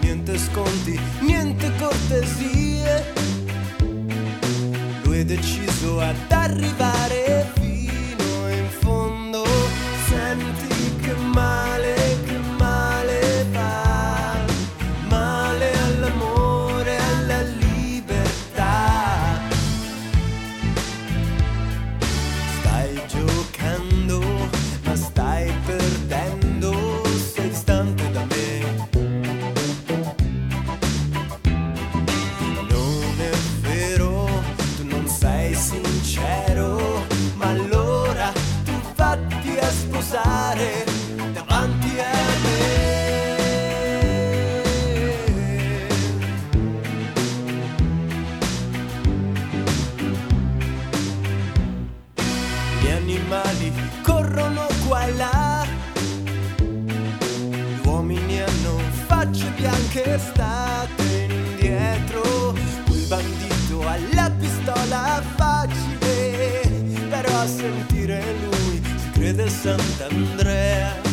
niente sconti, niente cortesie. Lui è deciso ad arrivare fino in fondo. Senti che male fa, male all'amore, alla libertà. Stai giocando, ma stai perdendo, sei distante da me. Non è vero, tu non sei sincero, ma allora tu vatti a sposare davanti a me. Gli animali corrono qua e là, gli uomini hanno facce bianche state indietro. Quel bandito ha la pistola facile, però a sentire lui si crede Sant'Andrea.